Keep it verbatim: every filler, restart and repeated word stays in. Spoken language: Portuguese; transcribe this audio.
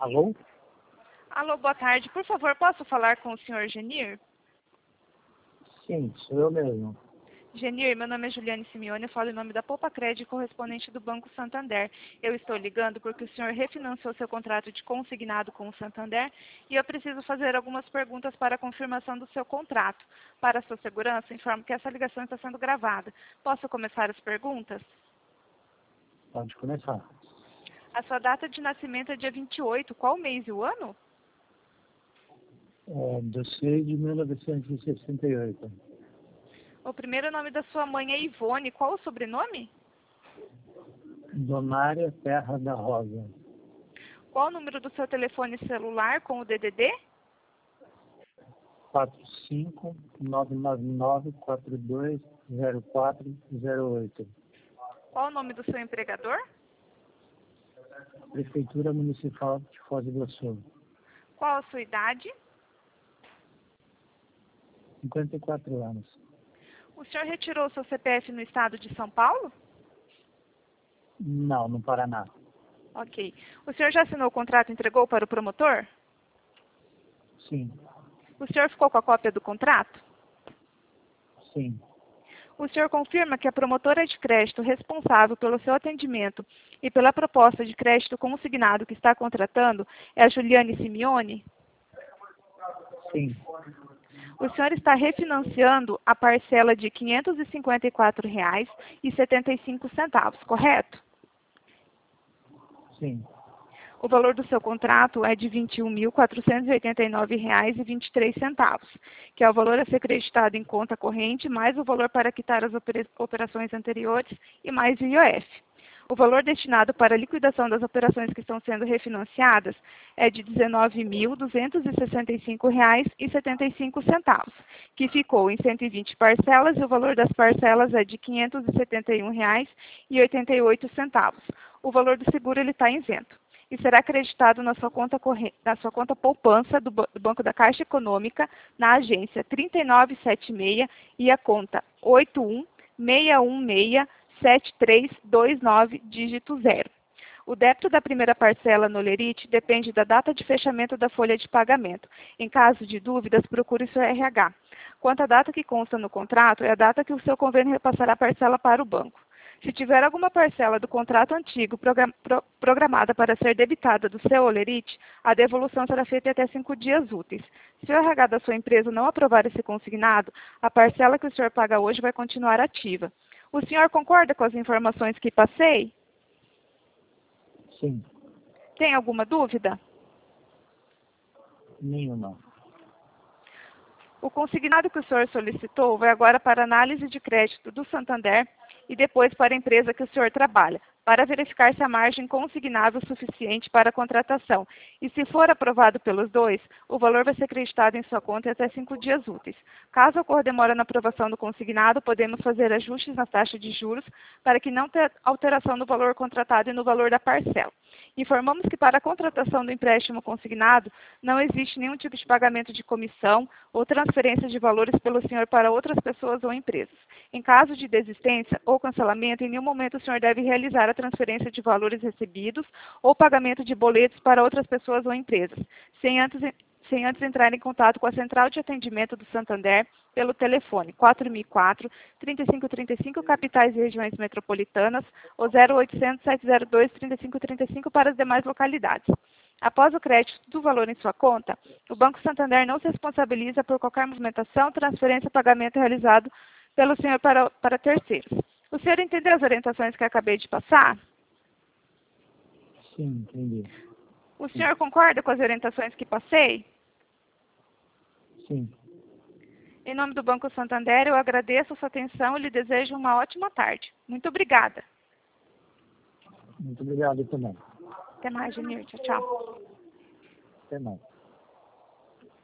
Alô? Alô, boa tarde. Por favor, posso falar com o senhor Genir? Sim, sou eu mesmo. Genir, meu nome é Juliane Simeone, eu falo em nome da Poupa Crédito, correspondente do Banco Santander. Eu estou ligando porque o senhor refinanciou seu contrato de consignado com o Santander e eu preciso fazer algumas perguntas para a confirmação do seu contrato. Para a sua segurança, informo que essa ligação está sendo gravada. Posso começar as perguntas? Pode começar. A sua data de nascimento é dia vinte e oito. Qual o mês e o ano? É, do seis de mil novecentos e sessenta e oito. O primeiro nome da sua mãe é Ivone. Qual o sobrenome? Donária Terra da Rosa. Qual o número do seu telefone celular com o D D D? quatro cinco nove nove nove quatro dois zero quatro zero oito. Qual o nome do seu empregador? Prefeitura Municipal de Foz do Iguaçu. Qual a sua idade? cinquenta e quatro anos. O senhor retirou seu C P F no estado de São Paulo? Não, no Paraná. Ok. O senhor já assinou o contrato e entregou para o promotor? Sim, O senhor ficou com a cópia do contrato? sim, O senhor confirma que a promotora de crédito responsável pelo seu atendimento e pela proposta de crédito consignado que está contratando é a Juliane Simeone? sim, O senhor está refinanciando a parcela de quinhentos e cinquenta e quatro reais e setenta e cinco centavos, correto? sim, O valor do seu contrato é de vinte e um mil quatrocentos e oitenta e nove reais e vinte e três centavos, que é o valor a ser creditado em conta corrente, mais o valor para quitar as operações anteriores e mais o I O F. O valor destinado para a liquidação das operações que estão sendo refinanciadas é de dezenove mil duzentos e sessenta e cinco reais e setenta e cinco centavos, que ficou em cento e vinte parcelas e o valor das parcelas é de quinhentos e setenta e um reais e oitenta e oito centavos. O valor do seguro ele está isento e será acreditado na sua conta, corrente, na sua conta poupança do, do Banco da Caixa Econômica, na agência trinta nove setenta e seis e a conta oito um seis um seis sete três dois nove, dígito zero. O débito da primeira parcela no Lerite depende da data de fechamento da folha de pagamento. Em caso de dúvidas, procure seu R H. Quanto à data que consta no contrato, é a data que o seu convênio repassará a parcela para o banco. Se tiver alguma parcela do contrato antigo programada para ser debitada do seu Olerite, a devolução será feita em até cinco dias úteis. Se o R H da sua empresa não aprovar esse consignado, a parcela que o senhor paga hoje vai continuar ativa. O senhor concorda com as informações que passei? sim. Tem alguma dúvida? Nenhuma. O consignado que o senhor solicitou vai agora para análise de crédito do Santander e depois para a empresa que o senhor trabalha, para verificar se a margem consignável é suficiente para a contratação. E se for aprovado pelos dois, o valor vai ser creditado em sua conta em até cinco dias úteis. Caso ocorra demora na aprovação do consignado, podemos fazer ajustes na taxa de juros para que não tenha alteração no valor contratado e no valor da parcela. Informamos que para a contratação do empréstimo consignado, não existe nenhum tipo de pagamento de comissão ou transferência de valores pelo senhor para outras pessoas ou empresas. Em caso de desistência ou cancelamento, em nenhum momento o senhor deve realizar a transferência de valores recebidos ou pagamento de boletos para outras pessoas ou empresas, sem antes, sem antes entrar em contato com a Central de Atendimento do Santander pelo telefone quatro mil e quatro, trinta e cinco trinta e cinco, capitais e regiões metropolitanas, ou zero oitocentos, sete zero dois, trinta e cinco trinta e cinco para as demais localidades. Após o crédito do valor em sua conta, o Banco Santander não se responsabiliza por qualquer movimentação, transferência ou pagamento realizado pelo senhor para, para terceiros. O senhor entendeu as orientações que eu acabei de passar? Sim, entendi. O senhor concorda com as orientações que passei? Sim. Em nome do Banco Santander, eu agradeço a sua atenção e lhe desejo uma ótima tarde. Muito obrigada. Muito obrigado também. Até mais, Genir. Tchau, tchau. Até mais.